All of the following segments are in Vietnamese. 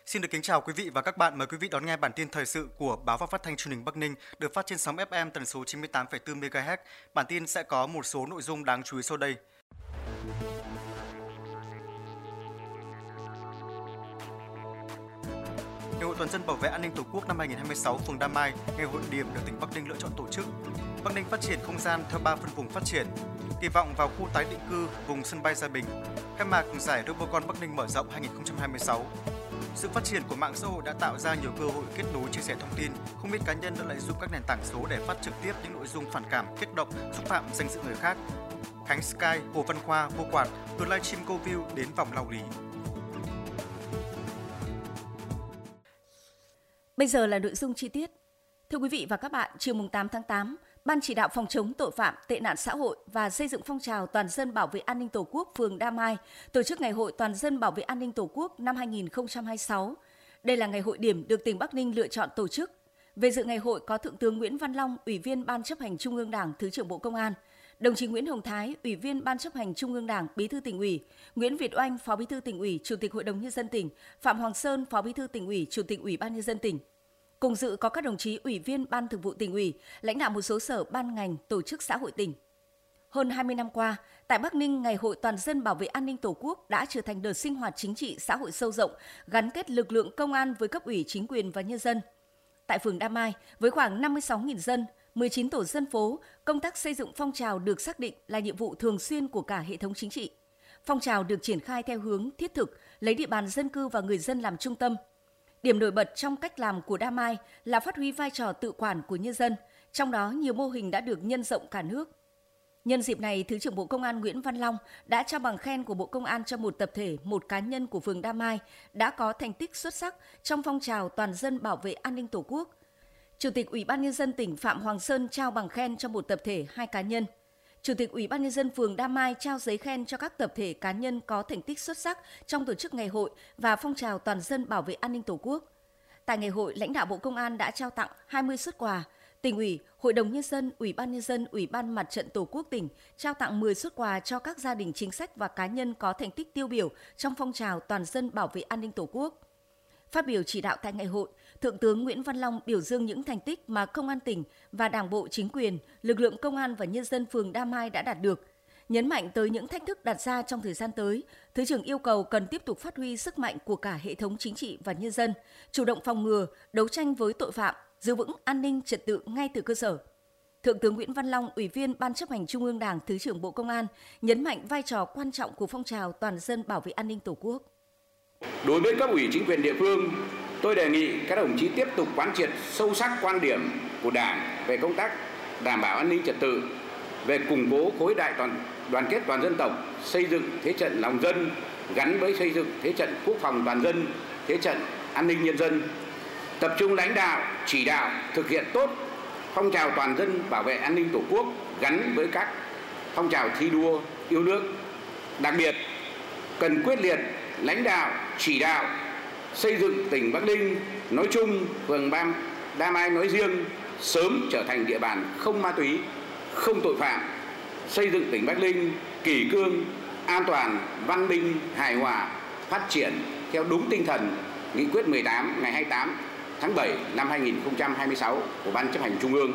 Xin được kính chào quý vị và các bạn. Mời quý vị đón nghe bản tin thời sự của Báo và Phát thanh Truyền hình Bắc Ninh được phát trên sóng FM tần số 98,4 MHz. Bản tin sẽ có một số nội dung đáng chú ý sau đây. Ngày hội toàn dân bảo vệ an ninh Tổ quốc năm 2026 phường Đa Mai, ngày hội điểm được tỉnh Bắc Ninh lựa chọn tổ chức. Bắc Ninh phát triển không gian theo 3 phân vùng phát triển. Kỳ vọng vào khu tái định cư vùng sân bay Gia Bình. Khai mạc giải Robocon Bắc Ninh mở rộng 2026. Sự phát triển của mạng xã hội đã tạo ra nhiều cơ hội kết nối chia sẻ thông tin, không ít cá nhân đã lợi dụng các nền tảng số để phát trực tiếp những nội dung phản cảm, kích động, xúc phạm danh dự người khác. Khánh Sky, Hồ Văn Khoa, Vô Quạt từ livestream câu view đến vòng lao lý. Bây giờ là nội dung chi tiết. Thưa quý vị và các bạn, chiều 8 tháng 8, Ban chỉ đạo phòng chống tội phạm, tệ nạn xã hội và xây dựng phong trào toàn dân bảo vệ an ninh Tổ quốc phường Đa Mai tổ chức Ngày hội toàn dân bảo vệ an ninh Tổ quốc năm 2026. Đây là ngày hội điểm được tỉnh Bắc Ninh lựa chọn tổ chức. Về dự ngày hội có Thượng tướng Nguyễn Văn Long, Ủy viên Ban chấp hành Trung ương Đảng, Thứ trưởng Bộ Công an, đồng chí Nguyễn Hồng Thái, Ủy viên Ban chấp hành Trung ương Đảng, Bí thư Tỉnh ủy, Nguyễn Việt Oanh, Phó Bí thư Tỉnh ủy, Chủ tịch Hội đồng Nhân dân tỉnh, Phạm Hoàng Sơn, Phó Bí thư Tỉnh ủy, Chủ tịch Ủy ban Nhân dân tỉnh. Cùng dự có các đồng chí Ủy viên Ban Thường vụ Tỉnh ủy, lãnh đạo một số sở ban ngành, tổ chức xã hội tỉnh. Hơn 20 năm qua, tại Bắc Ninh, Ngày hội toàn dân bảo vệ an ninh Tổ quốc đã trở thành đợt sinh hoạt chính trị xã hội sâu rộng, gắn kết lực lượng công an với cấp ủy chính quyền và nhân dân. Tại phường Đa Mai, với khoảng 56.000 dân, 19 tổ dân phố, công tác xây dựng phong trào được xác định là nhiệm vụ thường xuyên của cả hệ thống chính trị. Phong trào được triển khai theo hướng thiết thực, lấy địa bàn dân cư và người dân làm trung tâm. Điểm nổi bật trong cách làm của Đa Mai là phát huy vai trò tự quản của nhân dân, trong đó nhiều mô hình đã được nhân rộng cả nước. Nhân dịp này, Thứ trưởng Bộ Công an Nguyễn Văn Long đã trao bằng khen của Bộ Công an cho một tập thể, một cá nhân của phường Đa Mai đã có thành tích xuất sắc trong phong trào toàn dân bảo vệ an ninh Tổ quốc. Chủ tịch Ủy ban Nhân dân tỉnh Phạm Hoàng Sơn trao bằng khen cho một tập thể, 2 cá nhân. Chủ tịch Ủy ban Nhân dân phường Đa Mai trao giấy khen cho các tập thể cá nhân có thành tích xuất sắc trong tổ chức ngày hội và phong trào toàn dân bảo vệ an ninh Tổ quốc. Tại ngày hội, lãnh đạo Bộ Công an đã trao tặng 20 suất quà. Tỉnh ủy, Hội đồng Nhân dân, Ủy ban Nhân dân, Ủy ban Mặt trận Tổ quốc tỉnh trao tặng 10 suất quà cho các gia đình chính sách và cá nhân có thành tích tiêu biểu trong phong trào toàn dân bảo vệ an ninh Tổ quốc. Phát biểu chỉ đạo tại ngày hội, Thượng tướng Nguyễn Văn Long biểu dương những thành tích mà Công an tỉnh và Đảng bộ chính quyền, lực lượng công an và nhân dân phường Đa Mai đã đạt được. Nhấn mạnh tới những thách thức đặt ra trong thời gian tới, Thứ trưởng yêu cầu cần tiếp tục phát huy sức mạnh của cả hệ thống chính trị và nhân dân, chủ động phòng ngừa, đấu tranh với tội phạm, giữ vững an ninh trật tự ngay từ cơ sở. Thượng tướng Nguyễn Văn Long, Ủy viên Ban chấp hành Trung ương Đảng, Thứ trưởng Bộ Công an, nhấn mạnh vai trò quan trọng của phong trào toàn dân bảo vệ an ninh Tổ quốc. Đối với cấp ủy chính quyền địa phương, tôi đề nghị các đồng chí tiếp tục quán triệt sâu sắc quan điểm của Đảng về công tác đảm bảo an ninh trật tự, về củng cố khối đại đoàn kết toàn dân tộc, xây dựng thế trận lòng dân gắn với xây dựng thế trận quốc phòng toàn dân, thế trận an ninh nhân dân, tập trung lãnh đạo, chỉ đạo thực hiện tốt phong trào toàn dân bảo vệ an ninh Tổ quốc gắn với các phong trào thi đua yêu nước. Đặc biệt, cần quyết liệt lãnh đạo, chỉ đạo xây dựng tỉnh Bắc Ninh nói chung, phường Đa Mai nói riêng sớm trở thành địa bàn không ma túy, không tội phạm, xây dựng tỉnh Bắc Ninh kỷ cương, an toàn, văn minh, hài hòa, phát triển theo đúng tinh thần Nghị quyết 18 ngày 28 tháng 7 năm 2026 của Ban chấp hành Trung ương.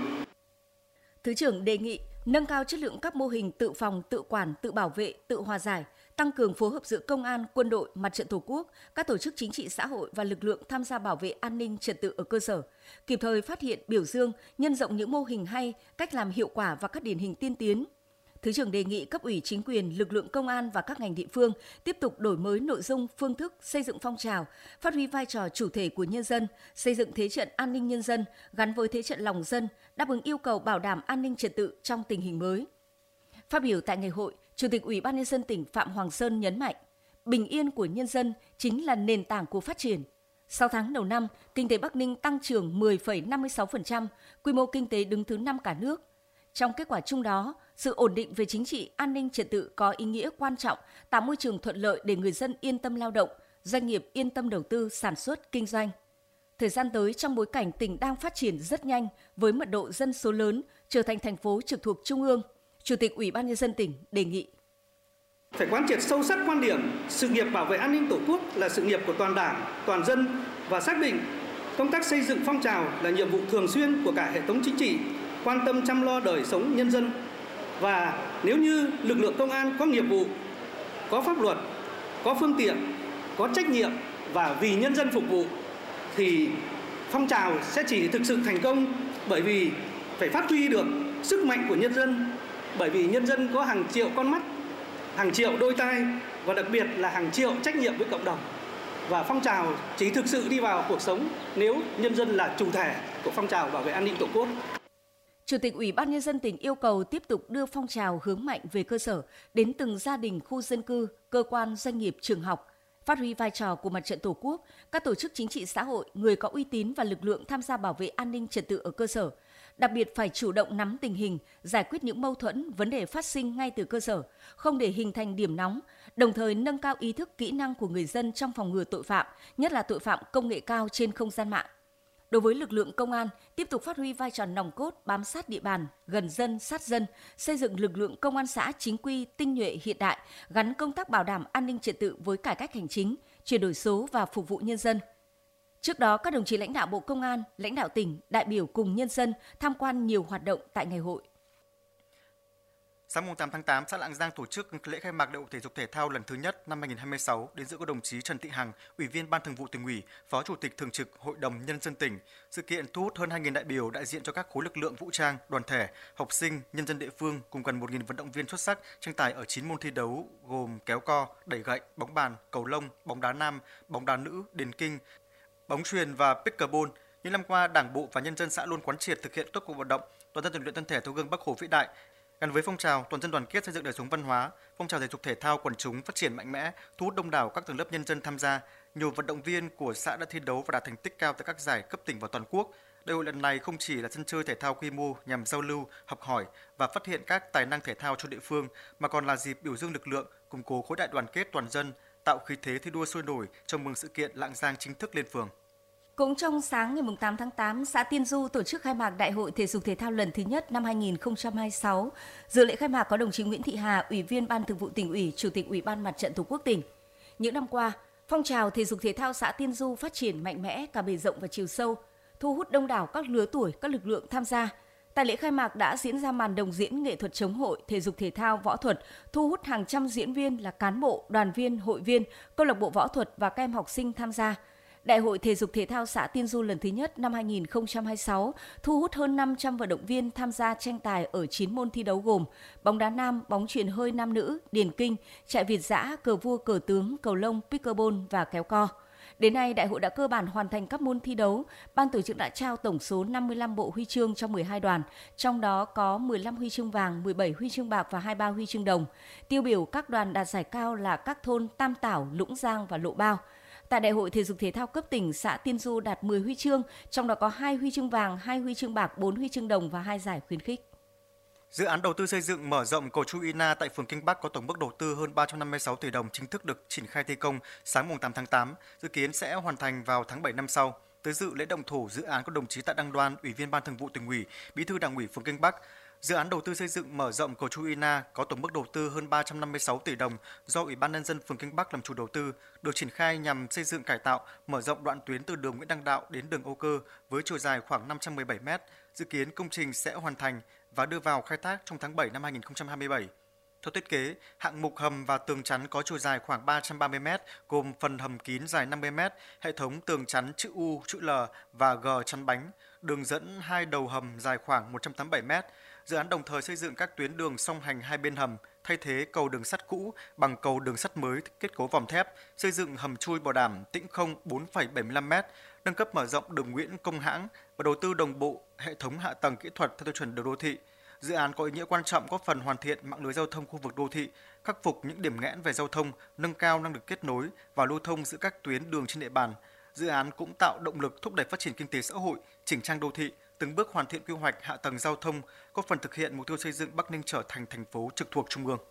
Thứ trưởng đề nghị nâng cao chất lượng các mô hình tự phòng, tự quản, tự bảo vệ, tự hòa giải, tăng cường phối hợp giữa công an, quân đội, mặt trận Tổ quốc, các tổ chức chính trị xã hội và lực lượng tham gia bảo vệ an ninh trật tự ở cơ sở, kịp thời phát hiện, biểu dương, nhân rộng những mô hình hay, cách làm hiệu quả và các điển hình tiên tiến. Thứ trưởng đề nghị cấp ủy chính quyền, lực lượng công an và các ngành địa phương tiếp tục đổi mới nội dung, phương thức, xây dựng phong trào, phát huy vai trò chủ thể của nhân dân, xây dựng thế trận an ninh nhân dân gắn với thế trận lòng dân, đáp ứng yêu cầu bảo đảm an ninh trật tự trong tình hình mới. Phát biểu tại ngày hội, Chủ tịch Ủy ban Nhân dân tỉnh Phạm Hoàng Sơn nhấn mạnh, bình yên của nhân dân chính là nền tảng của phát triển. 6 tháng đầu năm, kinh tế Bắc Ninh tăng trưởng 10,56%, quy mô kinh tế đứng thứ 5 cả nước. Trong kết quả chung đó, sự ổn định về chính trị, an ninh trật tự có ý nghĩa quan trọng, tạo môi trường thuận lợi để người dân yên tâm lao động, doanh nghiệp yên tâm đầu tư, sản xuất, kinh doanh. Thời gian tới, trong bối cảnh tỉnh đang phát triển rất nhanh với mật độ dân số lớn, trở thành thành phố trực thuộc Trung ương, Chủ tịch Ủy ban Nhân dân tỉnh đề nghị Phải quán triệt sâu sắc quan điểm sự nghiệp bảo vệ an ninh Tổ quốc là sự nghiệp của toàn Đảng, toàn dân và xác định công tác xây dựng phong trào là nhiệm vụ thường xuyên của cả hệ thống chính trị, quan tâm chăm lo đời sống nhân dân. Và nếu như lực lượng công an có nghiệp vụ, có pháp luật, có phương tiện, có trách nhiệm và vì nhân dân phục vụ thì phong trào sẽ chỉ thực sự thành công bởi vì phải phát huy được sức mạnh của nhân dân, bởi vì nhân dân có hàng triệu con mắt, hàng triệu đôi tai và đặc biệt là hàng triệu trách nhiệm với cộng đồng. Và phong trào chỉ thực sự đi vào cuộc sống nếu nhân dân là chủ thể của phong trào bảo vệ an ninh Tổ quốc. Chủ tịch Ủy ban Nhân dân tỉnh yêu cầu tiếp tục đưa phong trào hướng mạnh về cơ sở đến từng gia đình, khu dân cư, cơ quan, doanh nghiệp, trường học, phát huy vai trò của Mặt trận Tổ quốc, các tổ chức chính trị xã hội, người có uy tín và lực lượng tham gia bảo vệ an ninh trật tự ở cơ sở. Đặc biệt phải chủ động nắm tình hình, giải quyết những mâu thuẫn, vấn đề phát sinh ngay từ cơ sở, không để hình thành điểm nóng, đồng thời nâng cao ý thức, kỹ năng của người dân trong phòng ngừa tội phạm, nhất là tội phạm công nghệ cao trên không gian mạng. Đối với lực lượng công an, tiếp tục phát huy vai trò nòng cốt, bám sát địa bàn, gần dân, sát dân, xây dựng lực lượng công an xã chính quy, tinh nhuệ, hiện đại, gắn công tác bảo đảm an ninh trật tự với cải cách hành chính, chuyển đổi số và phục vụ nhân dân. Trước đó, các đồng chí lãnh đạo Bộ Công an, lãnh đạo tỉnh, đại biểu cùng nhân dân tham quan nhiều hoạt động tại ngày hội. Sáng 8 tháng 8, xã Lạng Giang tổ chức lễ khai mạc Đại hội Thể dục Thể thao lần thứ nhất năm 2026, đến dự có đồng chí Trần Thị Hằng, Ủy viên Ban Thường vụ Tỉnh ủy, Phó Chủ tịch Thường trực Hội đồng Nhân dân tỉnh. Sự kiện thu hút hơn 2.000 đại biểu đại diện cho các khối lực lượng vũ trang, đoàn thể, học sinh, nhân dân địa phương cùng gần 1.000 vận động viên xuất sắc tranh tài ở 9 môn thi đấu gồm kéo co, đẩy gậy, bóng bàn, cầu lông, bóng đá nam, bóng đá nữ, điền kinh, bóng chuyền và pickleball. Những năm qua, Đảng bộ và nhân dân xã luôn quán triệt thực hiện tốt cuộc vận động toàn dân rèn luyện thân thể theo gương Bác Hồ vĩ đại. Gắn với phong trào toàn dân đoàn kết xây dựng đời sống văn hóa, phong trào thể dục thể thao quần chúng phát triển mạnh mẽ, thu hút đông đảo các tầng lớp nhân dân tham gia. Nhiều vận động viên của xã đã thi đấu và đạt thành tích cao tại các giải cấp tỉnh và toàn quốc. Đại hội lần này không chỉ là sân chơi thể thao quy mô nhằm giao lưu, học hỏi và phát hiện các tài năng thể thao cho địa phương, mà còn là dịp biểu dương lực lượng, củng cố khối đại đoàn kết toàn dân, tạo khí thế thi đua sôi nổi chào mừng sự kiện Lạng Giang chính thức lên phường. Cũng trong sáng ngày 8 tháng 8, xã Tiên Du tổ chức khai mạc Đại hội Thể dục Thể thao lần thứ nhất năm 2026. Dự lễ khai mạc có đồng chí Nguyễn Thị Hà, Ủy viên Ban Thường vụ Tỉnh ủy, Chủ tịch Ủy ban Mặt trận Tổ quốc tỉnh. Những năm qua, phong trào thể dục thể thao xã Tiên Du phát triển mạnh mẽ cả bề rộng và chiều sâu, thu hút đông đảo các lứa tuổi, các lực lượng tham gia. Tại lễ khai mạc đã diễn ra màn đồng diễn nghệ thuật chống hội, thể dục thể thao, võ thuật, thu hút hàng trăm diễn viên là cán bộ, đoàn viên, hội viên, câu lạc bộ võ thuật và các em học sinh tham gia. Đại hội Thể dục Thể thao xã Tiên Du lần thứ nhất năm 2026 thu hút hơn 500 vận động viên tham gia tranh tài ở 9 môn thi đấu gồm bóng đá nam, bóng chuyền hơi nam nữ, điền kinh, chạy việt dã, cờ vua, cờ tướng, cầu lông, pickleball và kéo co. Đến nay, đại hội đã cơ bản hoàn thành các môn thi đấu. Ban tổ chức đã trao tổng số 55 bộ huy chương cho 12 đoàn, trong đó có 15 huy chương vàng, 17 huy chương bạc và 23 huy chương đồng. Tiêu biểu các đoàn đạt giải cao là các thôn Tam Tảo, Lũng Giang và Lộ Bao. Tại Đại hội Thể dục Thể thao cấp tỉnh, xã Tiên Du đạt 10 huy chương, trong đó có 2 huy chương vàng, 2 huy chương bạc, 4 huy chương đồng và 2 giải khuyến khích. Dự án đầu tư xây dựng mở rộng cầu Chu Y Na tại phường Kinh Bắc có tổng mức đầu tư hơn 356 tỷ đồng chính thức được triển khai thi công sáng 8 tháng 8, dự kiến sẽ hoàn thành vào tháng 7 năm sau. Tới dự lễ động thổ dự án có đồng chí Tạ Đăng Đoan, Ủy viên Ban Thường vụ Tỉnh ủy, Bí thư Đảng ủy phường Kinh Bắc. Dự án đầu tư xây dựng mở rộng cầu Chu Y Na có tổng mức đầu tư hơn 356 tỷ đồng do Ủy ban Nhân dân phường Kinh Bắc làm chủ đầu tư, được triển khai nhằm xây dựng cải tạo, mở rộng đoạn tuyến từ đường Nguyễn Đăng Đạo đến đường Âu Cơ với chiều dài khoảng 517 m. Dự kiến công trình sẽ hoàn thành và đưa vào khai thác trong tháng 7 năm 2027. Theo thiết kế, hạng mục hầm và tường chắn có chiều dài khoảng 330 m, gồm phần hầm kín dài 50 m, hệ thống tường chắn chữ U, chữ L và G chắn bánh, đường dẫn hai đầu hầm dài khoảng 187 m. Dự án đồng thời xây dựng các tuyến đường song hành hai bên hầm, thay thế cầu đường sắt cũ bằng cầu đường sắt mới kết cấu vòm thép, xây dựng hầm chui bảo đảm tĩnh không 4,75 m, nâng cấp mở rộng đường Nguyễn Công Hãng và đầu tư đồng bộ hệ thống hạ tầng kỹ thuật theo tiêu chuẩn đường đô thị. Dự án có ý nghĩa quan trọng góp phần hoàn thiện mạng lưới giao thông khu vực đô thị, khắc phục những điểm nghẽn về giao thông, nâng cao năng lực kết nối và lưu thông giữa các tuyến đường trên địa bàn. Dự án cũng tạo động lực thúc đẩy phát triển kinh tế xã hội, chỉnh trang đô thị, từng bước hoàn thiện quy hoạch hạ tầng giao thông, góp phần thực hiện mục tiêu xây dựng Bắc Ninh trở thành thành phố trực thuộc trung ương.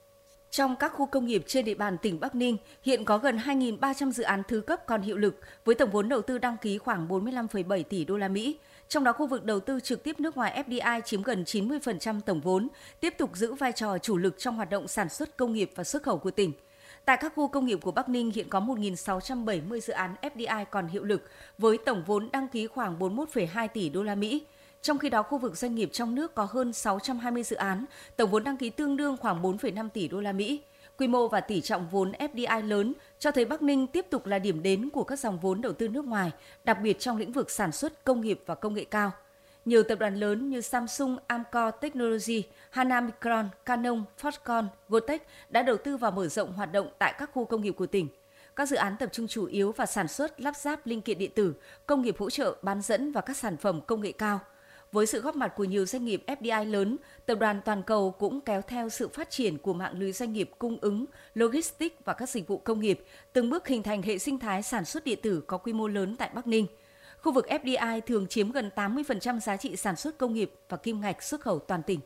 Trong các khu công nghiệp trên địa bàn tỉnh Bắc Ninh, hiện có gần 2.300 dự án thứ cấp còn hiệu lực với tổng vốn đầu tư đăng ký khoảng 45,7 tỷ đô la Mỹ. Trong đó khu vực đầu tư trực tiếp nước ngoài FDI chiếm gần 90% tổng vốn, tiếp tục giữ vai trò chủ lực trong hoạt động sản xuất công nghiệp và xuất khẩu của tỉnh. Tại các khu công nghiệp của Bắc Ninh hiện có 1.670 dự án FDI còn hiệu lực với tổng vốn đăng ký khoảng 41,2 tỷ đô la Mỹ. Trong khi đó, khu vực doanh nghiệp trong nước có hơn 620 dự án, tổng vốn đăng ký tương đương khoảng 4,5 tỷ đô la Mỹ. Quy mô và tỷ trọng vốn FDI lớn cho thấy Bắc Ninh tiếp tục là điểm đến của các dòng vốn đầu tư nước ngoài, đặc biệt trong lĩnh vực sản xuất, công nghiệp và công nghệ cao. Nhiều tập đoàn lớn như Samsung, Amcor Technology, Hana Micron, Canon, Foxconn, Gotex đã đầu tư và mở rộng hoạt động tại các khu công nghiệp của tỉnh. Các dự án tập trung chủ yếu vào sản xuất, lắp ráp linh kiện điện tử, công nghiệp hỗ trợ, bán dẫn và các sản phẩm công nghệ cao. Với sự góp mặt của nhiều doanh nghiệp FDI lớn, tập đoàn toàn cầu cũng kéo theo sự phát triển của mạng lưới doanh nghiệp cung ứng, logistics và các dịch vụ công nghiệp, từng bước hình thành hệ sinh thái sản xuất điện tử có quy mô lớn tại Bắc Ninh. Khu vực FDI thường chiếm gần 80% giá trị sản xuất công nghiệp và kim ngạch xuất khẩu toàn tỉnh.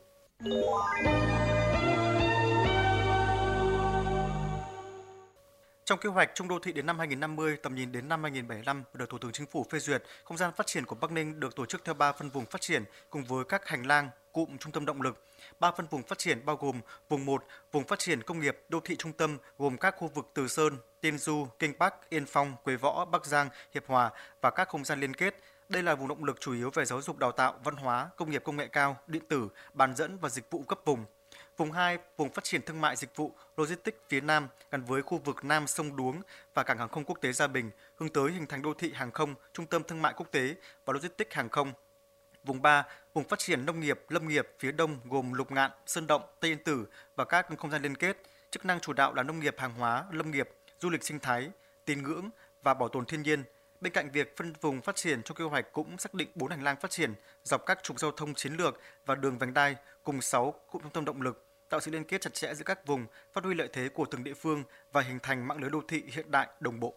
Trong kế hoạch Trung đô thị đến năm 2050, tầm nhìn đến năm 2075 được Thủ tướng Chính phủ phê duyệt, không gian phát triển của Bắc Ninh được tổ chức theo 3 phân vùng phát triển cùng với các hành lang, cụm trung tâm động lực. 3 phân vùng phát triển bao gồm vùng 1, vùng phát triển công nghiệp đô thị trung tâm gồm các khu vực Từ Sơn, Tiên Du, Kinh Bắc, Yên Phong, Quế Võ, Bắc Giang, Hiệp Hòa và các không gian liên kết. Đây là vùng động lực chủ yếu về giáo dục đào tạo, văn hóa, công nghiệp công nghệ cao, điện tử, bán dẫn và dịch vụ cấp vùng. Vùng 2, vùng phát triển thương mại dịch vụ, logistics phía Nam gắn với khu vực Nam sông Đuống và cảng hàng không quốc tế Gia Bình, hướng tới hình thành đô thị hàng không, trung tâm thương mại quốc tế và logistics hàng không. Vùng 3, vùng phát triển nông nghiệp, lâm nghiệp phía Đông gồm Lục Ngạn, Sơn Động, Tây Yên Tử và các không gian liên kết, chức năng chủ đạo là nông nghiệp hàng hóa, lâm nghiệp, du lịch sinh thái, tín ngưỡng và bảo tồn thiên nhiên. Bên cạnh việc phân vùng phát triển, trong kế hoạch cũng xác định 4 hành lang phát triển dọc các trục giao thông chiến lược và đường vành đai cùng 6 cụm trung tâm động lực, tạo sự liên kết chặt chẽ giữa các vùng, phát huy lợi thế của từng địa phương và hình thành mạng lưới đô thị hiện đại đồng bộ.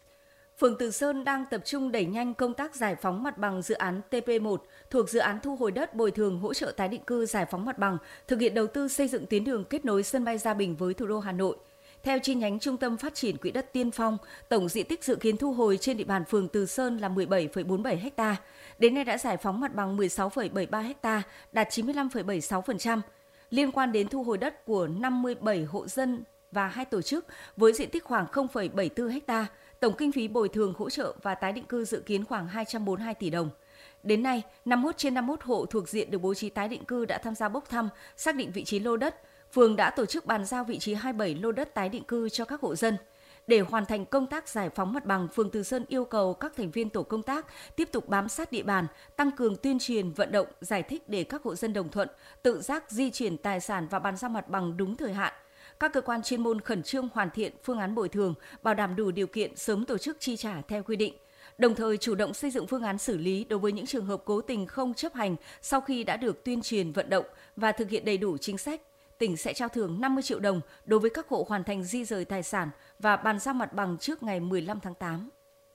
Phường Từ Sơn đang tập trung đẩy nhanh công tác giải phóng mặt bằng dự án TP1 thuộc dự án thu hồi đất bồi thường hỗ trợ tái định cư giải phóng mặt bằng, thực hiện đầu tư xây dựng tuyến đường kết nối sân bay Gia Bình với thủ đô Hà Nội. Theo chi nhánh Trung tâm Phát triển Quỹ đất Tiên Phong, tổng diện tích dự kiến thu hồi trên địa bàn phường Từ Sơn là 17,47 ha. Đến nay đã giải phóng mặt bằng 16,73 ha, đạt 95,76%. Liên quan đến thu hồi đất của 57 hộ dân và 2 tổ chức với diện tích khoảng 0,74 ha, tổng kinh phí bồi thường hỗ trợ và tái định cư dự kiến khoảng 242 tỷ đồng. Đến nay, 51 trên 51 hộ thuộc diện được bố trí tái định cư đã tham gia bốc thăm, xác định vị trí lô đất. Phường đã tổ chức bàn giao vị trí 27 lô đất tái định cư cho các hộ dân. Để hoàn thành công tác giải phóng mặt bằng, phường Từ Sơn yêu cầu các thành viên tổ công tác tiếp tục bám sát địa bàn, tăng cường tuyên truyền, vận động, giải thích để các hộ dân đồng thuận, tự giác di chuyển tài sản và bàn giao mặt bằng đúng thời hạn. Các cơ quan chuyên môn khẩn trương hoàn thiện phương án bồi thường, bảo đảm đủ điều kiện sớm tổ chức chi trả theo quy định. Đồng thời chủ động xây dựng phương án xử lý đối với những trường hợp cố tình không chấp hành sau khi đã được tuyên truyền vận động và thực hiện đầy đủ chính sách. Tỉnh sẽ trao thưởng 50 triệu đồng đối với các hộ hoàn thành di rời tài sản và bàn giao mặt bằng trước ngày 15 tháng 8.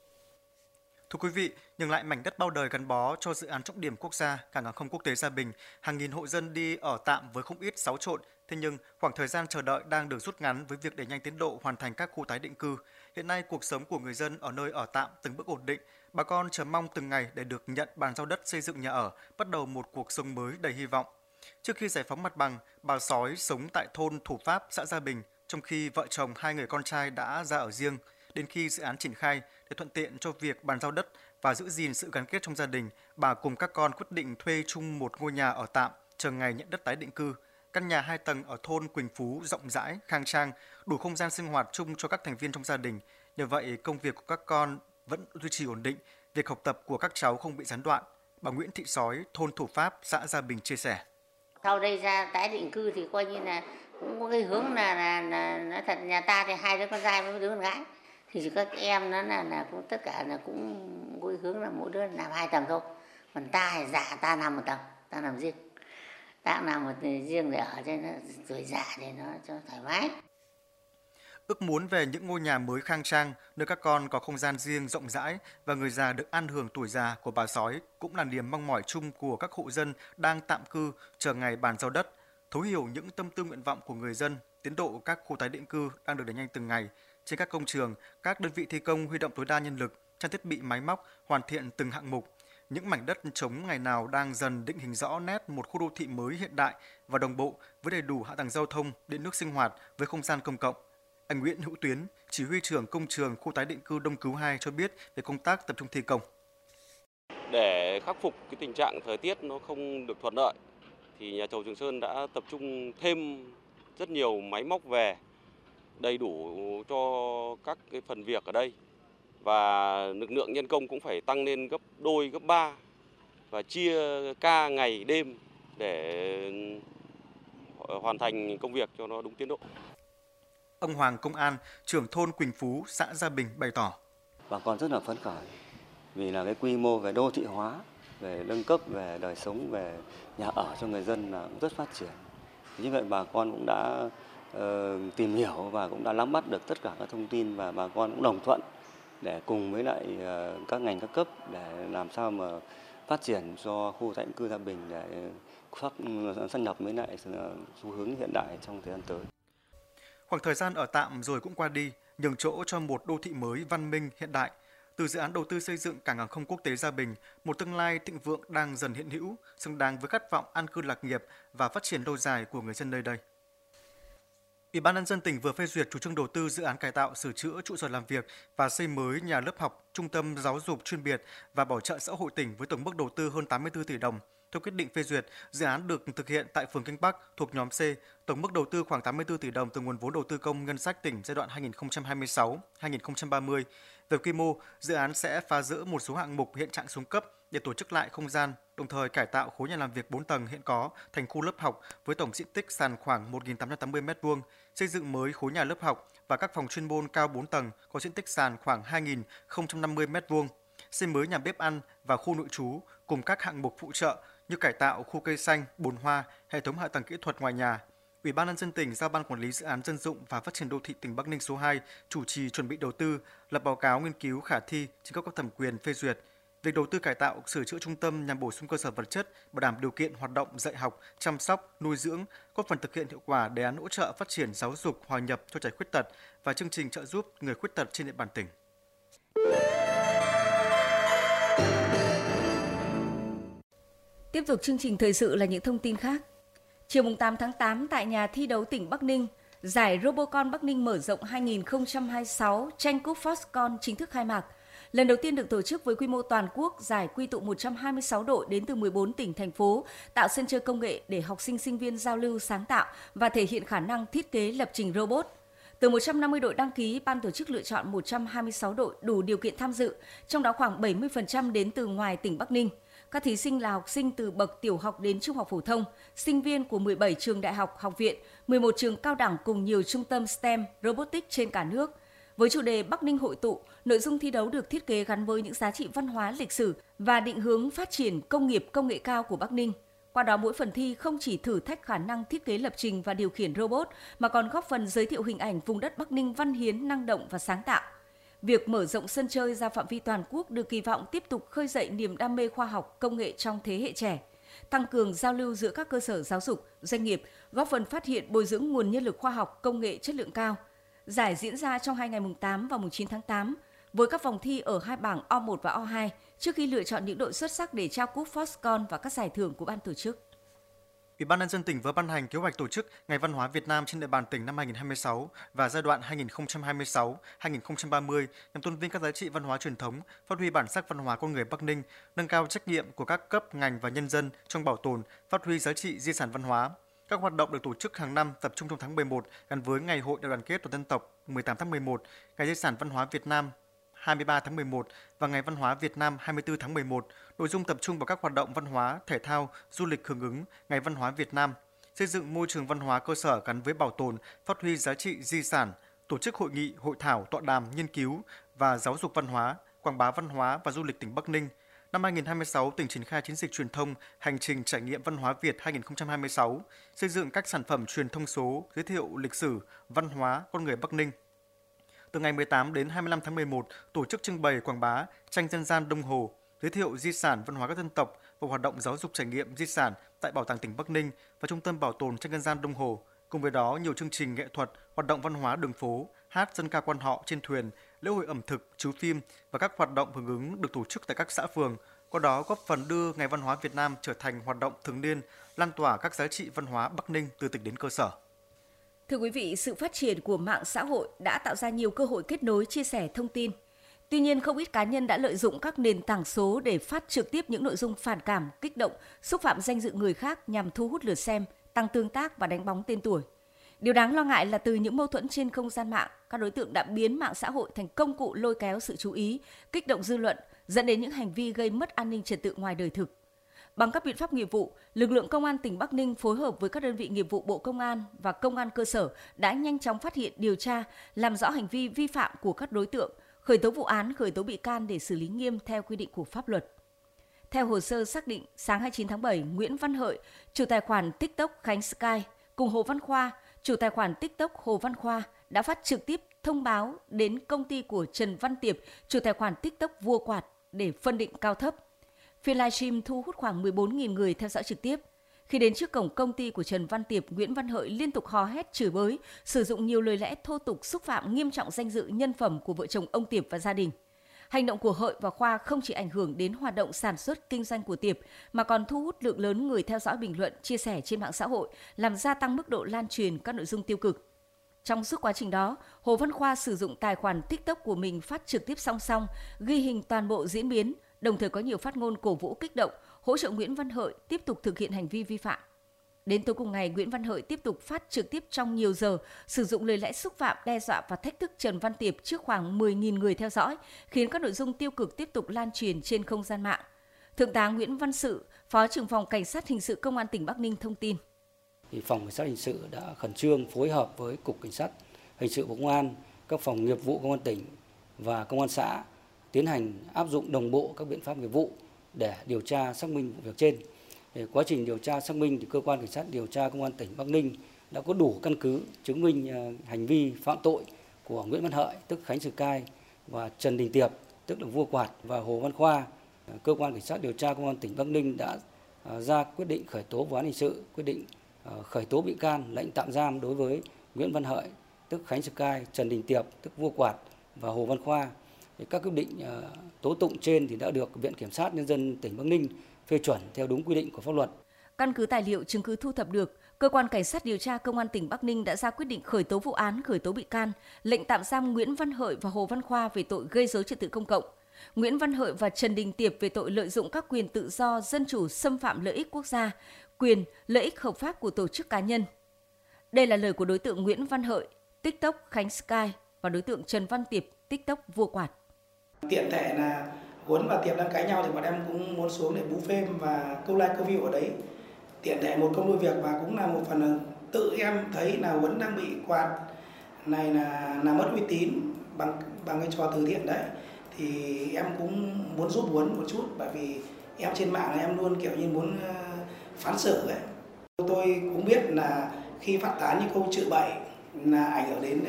Thưa quý vị, nhường lại mảnh đất bao đời gắn bó cho dự án trọng điểm quốc gia cảng hàng không quốc tế Gia Bình, hàng nghìn hộ dân đi ở tạm với không ít xáo trộn. Thế nhưng khoảng thời gian chờ đợi đang được rút ngắn với việc đẩy nhanh tiến độ hoàn thành các khu tái định cư. Hiện nay cuộc sống của người dân ở nơi ở tạm từng bước ổn định. Bà con chờ mong từng ngày để được nhận bàn giao đất xây dựng nhà ở, bắt đầu một cuộc sống mới đầy hy vọng. Trước khi giải phóng mặt bằng, bà Sói sống tại thôn Thủ Pháp, xã Gia Bình, trong khi vợ chồng 2 người con trai đã ra ở riêng. Đến khi dự án triển khai, để thuận tiện cho việc bàn giao đất và giữ gìn sự gắn kết trong gia đình, bà cùng các con quyết định thuê chung một ngôi nhà ở tạm, chờ ngày nhận đất tái định cư. Căn nhà 2 tầng ở thôn Quỳnh Phú rộng rãi, khang trang, đủ không gian sinh hoạt chung cho các thành viên trong gia đình. Nhờ vậy, công việc của các con vẫn duy trì ổn định, việc học tập của các cháu không bị gián đoạn. Bà Nguyễn Thị Sói, thôn Thủ Pháp, xã Gia Bình chia sẻ. Sau đây ra tái định cư thì coi như là cũng có cái hướng là nói thật, nhà ta thì 2 đứa con trai với 1 đứa con gái, thì các em nó là cũng tất cả là cũng có cái hướng là mỗi đứa làm 2 tầng thôi, còn ta thì dạ ta làm 1 tầng, ta làm riêng, ta làm một riêng để ở cho nó tuổi già thì nó cho thoải mái. Ước muốn về những ngôi nhà mới khang trang, nơi các con có không gian riêng rộng rãi và người già được an hưởng tuổi già của bà Sói cũng là niềm mong mỏi chung của các hộ dân đang tạm cư chờ ngày bàn giao đất. thấu hiểu những tâm tư nguyện vọng của người dân, tiến độ các khu tái định cư đang được đẩy nhanh từng ngày. Trên các công trường, các đơn vị thi công huy động tối đa nhân lực, trang thiết bị máy móc, hoàn thiện từng hạng mục. Những mảnh đất trống ngày nào đang dần định hình rõ nét một khu đô thị mới hiện đại và đồng bộ với đầy đủ hạ tầng giao thông, điện nước sinh hoạt với không gian công cộng. Anh Nguyễn Hữu Tuyến, chỉ huy trưởng công trường khu tái định cư Đông Cứu 2 cho biết về công tác tập trung thi công. Để khắc phục cái tình trạng thời tiết nó không được thuận lợi thì nhà thầu Trường Sơn đã tập trung thêm rất nhiều máy móc về đầy đủ cho các cái phần việc ở đây, và lực lượng nhân công cũng phải tăng lên gấp đôi, gấp 3 và chia ca ngày đêm để hoàn thành công việc cho nó đúng tiến độ. Ông Hoàng Công An, trưởng thôn Quỳnh Phú, xã Gia Bình bày tỏ: bà con rất là phấn khởi vì là cái quy mô về đô thị hóa, về nâng cấp, về đời sống, về nhà ở cho người dân là cũng rất phát triển. Như vậy bà con cũng đã tìm hiểu và cũng đã nắm bắt được tất cả các thông tin, và bà con cũng đồng thuận để cùng với lại các ngành các cấp để làm sao mà phát triển cho khu tái định cư Gia Bình để sáp nhập với lại xu hướng hiện đại trong thời gian tới. Khoảng thời gian ở tạm rồi cũng qua đi, nhường chỗ cho một đô thị mới văn minh hiện đại. Từ dự án đầu tư xây dựng cảng hàng không quốc tế Gia Bình, một tương lai thịnh vượng đang dần hiện hữu, xứng đáng với khát vọng an cư lạc nghiệp và phát triển lâu dài của người dân nơi đây. Ủy ban nhân dân tỉnh vừa phê duyệt chủ trương đầu tư dự án cải tạo, sửa chữa trụ sở làm việc và xây mới nhà lớp học, trung tâm giáo dục chuyên biệt và bảo trợ xã hội tỉnh với tổng mức đầu tư hơn 84 tỷ đồng. Theo quyết định phê duyệt, dự án được thực hiện tại phường Kinh Bắc thuộc nhóm C, tổng mức đầu tư khoảng 84 tỷ đồng từ nguồn vốn đầu tư công ngân sách tỉnh giai đoạn 2026-2030. Về quy mô, dự án sẽ phá rỡ một số hạng mục hiện trạng xuống cấp để tổ chức lại không gian, đồng thời cải tạo khối nhà làm việc 4 tầng hiện có thành khu lớp học với tổng diện tích sàn khoảng 1.880 m2, xây dựng mới khối nhà lớp học và các phòng chuyên môn cao 4 tầng có diện tích sàn khoảng 2.050 m2, xây mới nhà bếp ăn và khu nội trú cùng các hạng mục phụ trợ như cải tạo khu cây xanh, bồn hoa, hệ thống hạ tầng kỹ thuật ngoài nhà. Ủy ban nhân dân tỉnh giao Ban Quản lý Dự án Dân dụng và Phát triển Đô thị tỉnh Bắc Ninh số 2 chủ trì chuẩn bị đầu tư, lập báo cáo nghiên cứu khả thi trên các cấp thẩm quyền phê duyệt. Việc đầu tư cải tạo, sửa chữa trung tâm nhằm bổ sung cơ sở vật chất, bảo đảm điều kiện hoạt động dạy học, chăm sóc, nuôi dưỡng, góp phần thực hiện hiệu quả đề án hỗ trợ phát triển giáo dục hòa nhập cho trẻ khuyết tật và chương trình trợ giúp người khuyết tật trên địa bàn tỉnh. Tiếp tục chương trình thời sự là những thông tin khác. Chiều 8 tháng 8 tại nhà thi đấu tỉnh Bắc Ninh, giải Robocon Bắc Ninh mở rộng 2026 tranh cúp Foxconn chính thức khai mạc. Lần đầu tiên được tổ chức với quy mô toàn quốc, giải quy tụ 126 đội đến từ 14 tỉnh, thành phố, tạo sân chơi công nghệ để học sinh, sinh viên giao lưu sáng tạo và thể hiện khả năng thiết kế lập trình robot. Từ 150 đội đăng ký, ban tổ chức lựa chọn 126 đội đủ điều kiện tham dự, trong đó khoảng 70% đến từ ngoài tỉnh Bắc Ninh. Các thí sinh là học sinh từ bậc tiểu học đến trung học phổ thông, sinh viên của 17 trường đại học, học viện, 11 trường cao đẳng cùng nhiều trung tâm STEM, robotics trên cả nước. Với chủ đề Bắc Ninh hội tụ, nội dung thi đấu được thiết kế gắn với những giá trị văn hóa, lịch sử và định hướng phát triển công nghiệp công nghệ cao của Bắc Ninh. Qua đó, mỗi phần thi không chỉ thử thách khả năng thiết kế lập trình và điều khiển robot, mà còn góp phần giới thiệu hình ảnh vùng đất Bắc Ninh văn hiến, năng động và sáng tạo. Việc mở rộng sân chơi ra phạm vi toàn quốc được kỳ vọng tiếp tục khơi dậy niềm đam mê khoa học, công nghệ trong thế hệ trẻ, tăng cường giao lưu giữa các cơ sở giáo dục, doanh nghiệp, góp phần phát hiện bồi dưỡng nguồn nhân lực khoa học, công nghệ chất lượng cao. Giải diễn ra trong 2 ngày mùng 8 và mùng 9 tháng 8, với các vòng thi ở hai bảng O1 và O2, trước khi lựa chọn những đội xuất sắc để trao cúp Foxconn và các giải thưởng của ban tổ chức. Ủy ban nhân dân tỉnh vừa ban hành kế hoạch tổ chức Ngày Văn hóa Việt Nam trên địa bàn tỉnh năm 2026 và giai đoạn 2026-2030 nhằm tôn vinh các giá trị văn hóa truyền thống, phát huy bản sắc văn hóa con người Bắc Ninh, nâng cao trách nhiệm của các cấp, ngành và nhân dân trong bảo tồn, phát huy giá trị di sản văn hóa. Các hoạt động được tổ chức hàng năm tập trung trong tháng 11 gắn với Ngày hội đại đoàn kết toàn dân tộc 18 tháng 11, Ngày di sản văn hóa Việt Nam 23 tháng 11 và Ngày Văn hóa Việt Nam 24 tháng 11, nội dung tập trung vào các hoạt động văn hóa, thể thao, du lịch hưởng ứng Ngày Văn hóa Việt Nam, xây dựng môi trường văn hóa cơ sở gắn với bảo tồn, phát huy giá trị di sản, tổ chức hội nghị, hội thảo, tọa đàm, nghiên cứu và giáo dục văn hóa, quảng bá văn hóa và du lịch tỉnh Bắc Ninh. Năm 2026, tỉnh triển khai chiến dịch truyền thông Hành trình trải nghiệm văn hóa Việt 2026, xây dựng các sản phẩm truyền thông số, giới thiệu lịch sử, văn hóa, con người Bắc Ninh. Từ ngày 18 đến 25 tháng 11, tổ chức trưng bày quảng bá tranh dân gian Đông Hồ, giới thiệu di sản văn hóa các dân tộc và hoạt động giáo dục trải nghiệm di sản tại Bảo tàng tỉnh Bắc Ninh và Trung tâm Bảo tồn tranh dân gian Đông Hồ. Cùng với đó, nhiều chương trình nghệ thuật, hoạt động văn hóa đường phố, hát dân ca quan họ trên thuyền, lễ hội ẩm thực, chiếu phim và các hoạt động hưởng ứng được tổ chức tại các xã phường, qua đó góp phần đưa Ngày Văn hóa Việt Nam trở thành hoạt động thường niên, lan tỏa các giá trị văn hóa Bắc Ninh từ tỉnh đến cơ sở. Thưa quý vị, sự phát triển của mạng xã hội đã tạo ra nhiều cơ hội kết nối, chia sẻ thông tin. Tuy nhiên, không ít cá nhân đã lợi dụng các nền tảng số để phát trực tiếp những nội dung phản cảm, kích động, xúc phạm danh dự người khác nhằm thu hút lượt xem, tăng tương tác và đánh bóng tên tuổi. Điều đáng lo ngại là từ những mâu thuẫn trên không gian mạng, các đối tượng đã biến mạng xã hội thành công cụ lôi kéo sự chú ý, kích động dư luận, dẫn đến những hành vi gây mất an ninh trật tự ngoài đời thực. Bằng các biện pháp nghiệp vụ, lực lượng Công an tỉnh Bắc Ninh phối hợp với các đơn vị nghiệp vụ Bộ Công an và Công an cơ sở đã nhanh chóng phát hiện, điều tra, làm rõ hành vi vi phạm của các đối tượng, khởi tố vụ án, khởi tố bị can để xử lý nghiêm theo quy định của pháp luật. Theo hồ sơ xác định, sáng 29 tháng 7, Nguyễn Văn Hợi, chủ tài khoản TikTok Khánh Sky, cùng Hồ Văn Khoa, chủ tài khoản TikTok Hồ Văn Khoa đã phát trực tiếp thông báo đến công ty của Trần Văn Tiệp, chủ tài khoản TikTok Vua Quạt để phân định cao thấp. Phiên livestream thu hút khoảng 14.000 người theo dõi trực tiếp. Khi đến trước cổng công ty của Trần Văn Tiệp, Nguyễn Văn Hợi liên tục hò hét chửi bới, sử dụng nhiều lời lẽ thô tục xúc phạm nghiêm trọng danh dự nhân phẩm của vợ chồng ông Tiệp và gia đình. Hành động của Hợi và Khoa không chỉ ảnh hưởng đến hoạt động sản xuất kinh doanh của Tiệp mà còn thu hút lượng lớn người theo dõi, bình luận, chia sẻ trên mạng xã hội, làm gia tăng mức độ lan truyền các nội dung tiêu cực. Trong suốt quá trình đó, Hồ Văn Khoa sử dụng tài khoản TikTok của mình phát trực tiếp song song, ghi hình toàn bộ diễn biến, đồng thời có nhiều phát ngôn cổ vũ kích động, hỗ trợ Nguyễn Văn Hợi tiếp tục thực hiện hành vi vi phạm. Đến tối cùng ngày, Nguyễn Văn Hợi tiếp tục phát trực tiếp trong nhiều giờ, sử dụng lời lẽ xúc phạm, đe dọa và thách thức Trần Văn Tiệp trước khoảng 10.000 người theo dõi, khiến các nội dung tiêu cực tiếp tục lan truyền trên không gian mạng. Thượng tá Nguyễn Văn Sự, Phó trưởng phòng Cảnh sát Hình sự Công an tỉnh Bắc Ninh thông tin. Phòng Cảnh sát Hình sự đã khẩn trương phối hợp với Cục Cảnh sát Hình sự Bộ Công an, các phòng nghiệp vụ Công an tỉnh và Công an xã tiến hành áp dụng đồng bộ các biện pháp nghiệp vụ để điều tra xác minh vụ việc trên. Quá trình điều tra xác minh thì cơ quan cảnh sát điều tra Công an tỉnh Bắc Ninh đã có đủ căn cứ chứng minh hành vi phạm tội của Nguyễn Văn Hợi tức Khánh Sky và Trần Đình Tiệp tức là Vua Quạt và Hồ Văn Khoa. Cơ quan cảnh sát điều tra Công an tỉnh Bắc Ninh đã ra quyết định khởi tố vụ án hình sự, quyết định khởi tố bị can, lệnh tạm giam đối với Nguyễn Văn Hợi tức Khánh Sky, Trần Đình Tiệp tức Vua Quạt và Hồ Văn Khoa. Các quyết định tố tụng trên thì đã được Viện Kiểm sát Nhân dân tỉnh Bắc Ninh phê chuẩn theo đúng quy định của pháp luật. Căn cứ tài liệu chứng cứ thu thập được, Cơ quan Cảnh sát điều tra Công an tỉnh Bắc Ninh đã ra quyết định khởi tố vụ án, khởi tố bị can, lệnh tạm giam Nguyễn Văn Hợi và Hồ Văn Khoa về tội gây rối trật tự công cộng, Nguyễn Văn Hợi và Trần Đình Tiệp về tội lợi dụng các quyền tự do dân chủ, xâm phạm lợi ích quốc gia, quyền, lợi ích hợp pháp của tổ chức cá nhân. Đây là lời của đối tượng Nguyễn Văn Hợi, TikTok Khánh Sky và đối tượng Trần Văn Tiệp, TikTok Vua Quạt. Tiện thể là Huấn và Tiệp đang cãi nhau thì bọn em cũng muốn xuống để bú phêm và câu like câu view ở đấy. Tiện thể một công đôi việc và cũng là một phần là tự em thấy là Huấn đang bị Quạt này là mất uy tín bằng cái trò từ thiện đấy. Thì em cũng muốn giúp Huấn một chút bởi vì em trên mạng là em luôn kiểu như muốn phán xử ấy. Tôi cũng biết là khi phát tán những câu chửi bậy là ảnh hưởng đến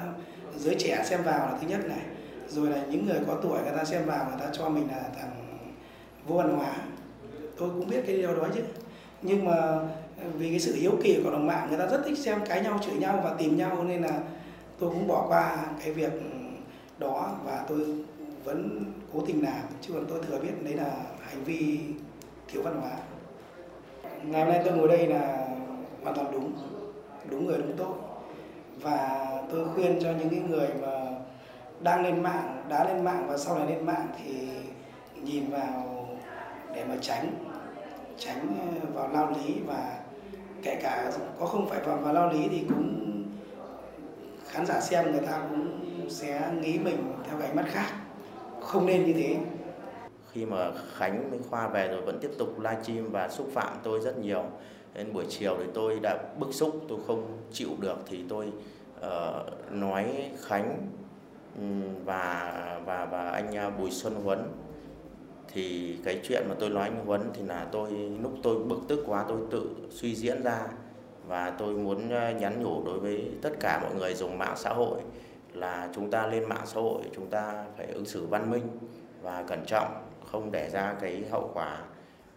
giới trẻ xem vào là thứ nhất này. Rồi là những người có tuổi người ta xem vào người ta cho mình là thằng vô văn hóa. Tôi cũng biết cái điều đó chứ. Nhưng mà vì cái sự hiếu kỳ của cộng đồng mạng người ta rất thích xem cãi nhau, chửi nhau và tìm nhau nên là tôi cũng bỏ qua cái việc đó và tôi vẫn cố tình làm chứ còn tôi thừa biết đấy là hành vi thiếu văn hóa. Ngày hôm nay tôi ngồi đây là hoàn toàn đúng người đúng tội và tôi khuyên cho những cái người mà đang lên mạng, đã lên mạng và sau này lên mạng thì nhìn vào để mà tránh vào lao lý và kể cả có không phải vào lao lý thì cũng khán giả xem người ta cũng sẽ nghĩ mình theo cái ánh mắt khác, không nên như thế. Khi mà Khánh với Khoa về rồi vẫn tiếp tục livestream và xúc phạm tôi rất nhiều. Đến buổi chiều thì tôi đã bức xúc, tôi không chịu được thì tôi nói Khánh và anh Bùi Xuân Huấn. Thì cái chuyện mà tôi nói anh Huấn thì là lúc tôi bực tức quá tôi tự suy diễn ra và tôi muốn nhắn nhủ đối với tất cả mọi người dùng mạng xã hội là chúng ta lên mạng xã hội chúng ta phải ứng xử văn minh và cẩn trọng, không để ra cái hậu quả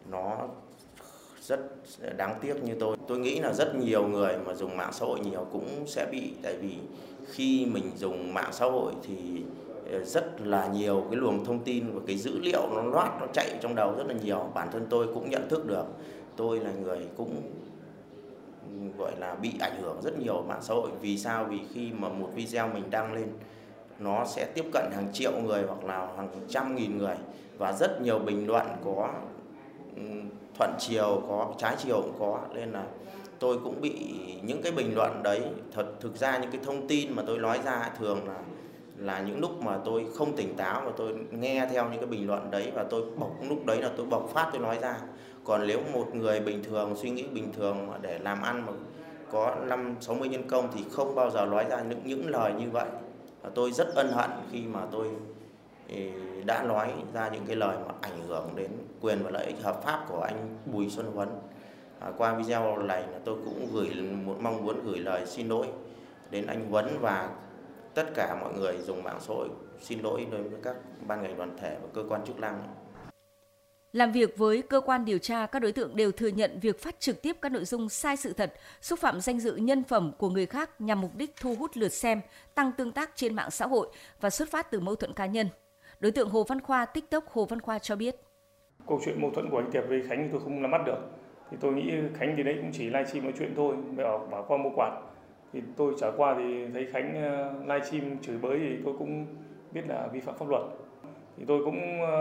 nó rất đáng tiếc như tôi nghĩ là rất nhiều người mà dùng mạng xã hội nhiều cũng sẽ bị, tại vì khi mình dùng mạng xã hội thì rất là nhiều cái luồng thông tin và cái dữ liệu nó loát, nó chạy trong đầu rất là nhiều. Bản thân tôi cũng nhận thức được, tôi là người cũng gọi là bị ảnh hưởng rất nhiều mạng xã hội. Vì sao? Vì khi mà một video mình đăng lên, nó sẽ tiếp cận hàng triệu người hoặc là hàng trăm nghìn người, và rất nhiều bình luận có thuận chiều, có trái chiều cũng có, nên là tôi cũng bị những cái bình luận đấy. Thực ra những cái thông tin mà tôi nói ra thường là những lúc mà tôi không tỉnh táo và tôi nghe theo những cái bình luận đấy, và lúc đấy là tôi bộc phát, tôi nói ra. Còn nếu một người bình thường, suy nghĩ bình thường mà để làm ăn mà có 50-60 nhân công thì không bao giờ nói ra những lời như vậy. Và tôi rất ân hận khi mà tôi đã nói ra những cái lời mà ảnh hưởng đến quyền và lợi ích hợp pháp của anh Bùi Xuân Huấn. Qua video này là tôi cũng mong muốn gửi lời xin lỗi đến anh Huấn và tất cả mọi người dùng mạng xã hội, xin lỗi đối với các ban ngành đoàn thể và cơ quan chức năng. Làm việc với cơ quan điều tra, các đối tượng đều thừa nhận việc phát trực tiếp các nội dung sai sự thật, xúc phạm danh dự nhân phẩm của người khác nhằm mục đích thu hút lượt xem, tăng tương tác trên mạng xã hội và xuất phát từ mâu thuẫn cá nhân. Đối tượng Hồ Văn Khoa, TikTok Hồ Văn Khoa cho biết. Câu chuyện mâu thuẫn của anh Tiệp với Khánh thì tôi không nắm bắt được. Thì tôi nghĩ Khánh thì đấy cũng chỉ livestream nói chuyện thôi, bảo qua mua quạt. Thì tôi trở qua thì thấy Khánh livestream chửi bới thì tôi cũng biết là vi phạm pháp luật. Thì tôi cũng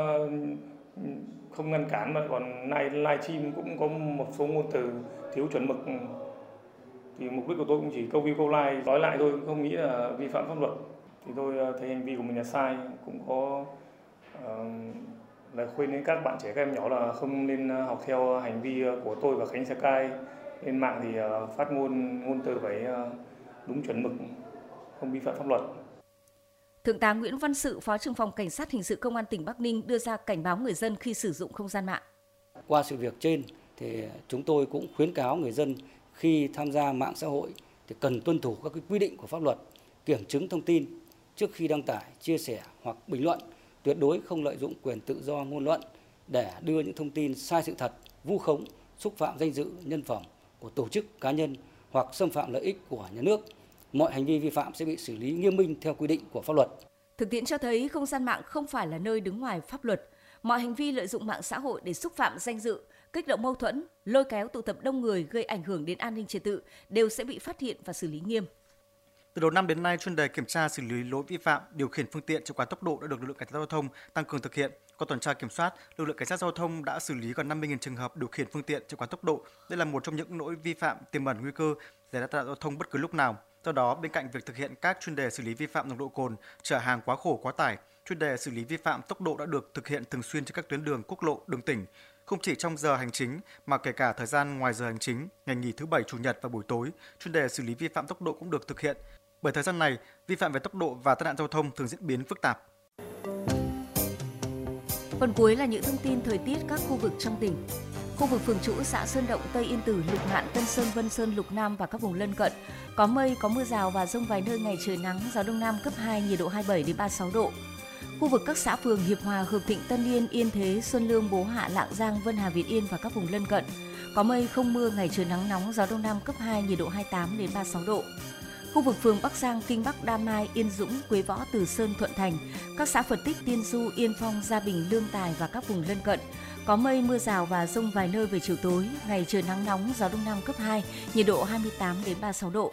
không ngăn cản, mà còn livestream cũng có một số ngôn từ thiếu chuẩn mực. Thì mục đích của tôi cũng chỉ câu view câu like, nói lại thôi, không nghĩ là vi phạm pháp luật. Thì tôi thấy hành vi của mình là sai, cũng có lời khuyên đến các bạn trẻ, các em nhỏ là không nên học theo hành vi của tôi và Khánh Sky. Lên mạng thì phát ngôn từ phải đúng chuẩn mực, không vi phạm pháp luật. Thượng tá Nguyễn Văn Sự, Phó trưởng phòng Cảnh sát Hình sự Công an tỉnh Bắc Ninh đưa ra cảnh báo người dân khi sử dụng không gian mạng. Qua sự việc trên thì chúng tôi cũng khuyến cáo người dân khi tham gia mạng xã hội thì cần tuân thủ các quy định của pháp luật, kiểm chứng thông tin trước khi đăng tải, chia sẻ hoặc bình luận, tuyệt đối không lợi dụng quyền tự do ngôn luận để đưa những thông tin sai sự thật, vu khống, xúc phạm danh dự, nhân phẩm của tổ chức, cá nhân hoặc xâm phạm lợi ích của nhà nước. Mọi hành vi vi phạm sẽ bị xử lý nghiêm minh theo quy định của pháp luật. Thực tiễn cho thấy không gian mạng không phải là nơi đứng ngoài pháp luật. Mọi hành vi lợi dụng mạng xã hội để xúc phạm danh dự, kích động mâu thuẫn, lôi kéo tụ tập đông người gây ảnh hưởng đến an ninh trật tự đều sẽ bị phát hiện và xử lý nghiêm. Từ đầu năm đến nay, chuyên đề kiểm tra xử lý lỗi vi phạm điều khiển phương tiện trở quá tốc độ đã được lực lượng cảnh sát giao thông tăng cường thực hiện. Qua tuần tra kiểm soát, lực lượng cảnh sát giao thông đã xử lý gần 50.000 trường hợp điều khiển phương tiện trở quá tốc độ. Đây là một trong những lỗi vi phạm tiềm ẩn nguy cơ xảy ra tai nạn giao thông bất cứ lúc nào. Do đó, bên cạnh việc thực hiện các chuyên đề xử lý vi phạm nồng độ cồn, chở hàng quá khổ quá tải, chuyên đề xử lý vi phạm tốc độ đã được thực hiện thường xuyên trên các tuyến đường quốc lộ, đường tỉnh. Không chỉ trong giờ hành chính mà kể cả thời gian ngoài giờ hành chính, ngày nghỉ thứ Bảy, Chủ nhật và buổi tối, chuyên đề xử lý vi phạm tốc độ cũng được thực hiện. Bởi thời gian này, vi phạm về tốc độ và tai nạn giao thông thường diễn biến phức tạp. Phần cuối là những thông tin thời tiết các khu vực trong tỉnh. Khu vực Phường Trũ, xã Sơn Động, Tây Yên Tử, Lục Ngạn, Tân Sơn, Vân Sơn, Lục Nam và các vùng lân cận có mây, có mưa rào và dông vài nơi, ngày trời nắng, gió đông nam cấp 2, nhiệt độ 27 đến 36 độ. Khu vực các xã phường Hiệp Hòa, Hợp Thịnh, Tân Yên, Yên Thế, Xuân Lương, Bố Hạ, Lạng Giang, Vân Hà, Việt Yên và các vùng lân cận có mây, không mưa, ngày trời nắng nóng, gió đông nam cấp 2, nhiệt độ 28 đến 36 độ. Khu vực phường Bắc Giang, Kinh Bắc, Đa Mai, Yên Dũng, Quế Võ, Từ Sơn, Thuận Thành, các xã Phật Tích, Tiên Du, Yên Phong, Gia Bình, Lương Tài và các vùng lân cận có mây, mưa rào và dông vài nơi về chiều tối, ngày trời nắng nóng, gió đông nam cấp 2, nhiệt độ 28 đến 36 độ.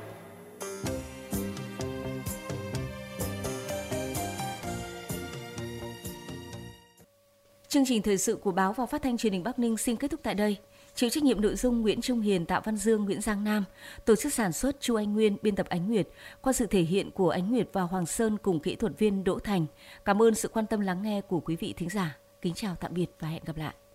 Chương trình thời sự của báo và phát thanh truyền hình Bắc Ninh xin kết thúc tại đây. Chịu trách nhiệm nội dung Nguyễn Trung Hiền, Tạ Văn Dương, Nguyễn Giang Nam, tổ chức sản xuất Chu Anh Nguyên, biên tập Ánh Nguyệt, qua sự thể hiện của Ánh Nguyệt và Hoàng Sơn cùng kỹ thuật viên Đỗ Thành. Cảm ơn sự quan tâm lắng nghe của quý vị thính giả. Kính chào tạm biệt và hẹn gặp lại.